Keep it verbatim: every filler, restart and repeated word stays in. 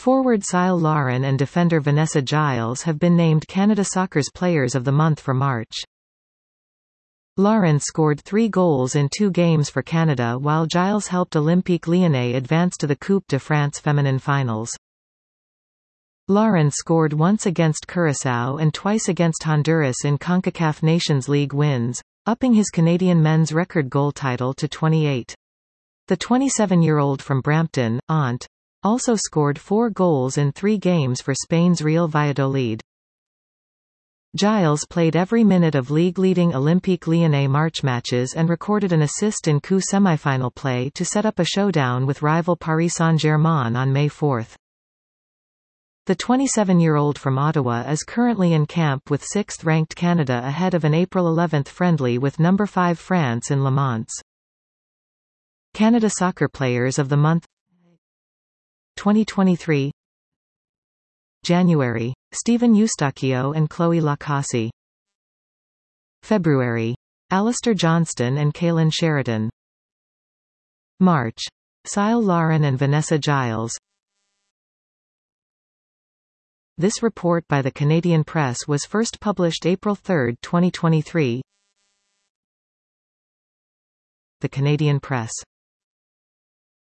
Forward Cyle Larin and defender Vanessa Giles have been named Canada Soccer's Players of the Month for March. Larin scored three goals in two games for Canada, while Giles helped Olympique Lyonnais advance to the Coupe de France feminine finals. Larin scored once against Curaçao and twice against Honduras in CONCACAF Nations League wins, upping his Canadian men's record goal title to twenty-eight. The twenty-seven-year-old from Brampton, Ont, also scored four goals in three games for Spain's Real Valladolid. Giles played every minute of league-leading Olympique Lyonnais March matches and recorded an assist in Coupe semi-final play to set up a showdown with rival Paris Saint-Germain on May fourth. The twenty-seven-year-old from Ottawa is currently in camp with sixth-ranked Canada ahead of an April eleventh friendly with number five France in Le Mans. Canada Soccer Players of the Month twenty twenty-three. January. Stephen Eustachio and Chloe Lakasi. February. Alistair Johnston and Kaylin Sheridan. March. Cyle Larin and Vanessa Giles. This report by the Canadian Press was first published April third, twenty twenty-three. The Canadian Press.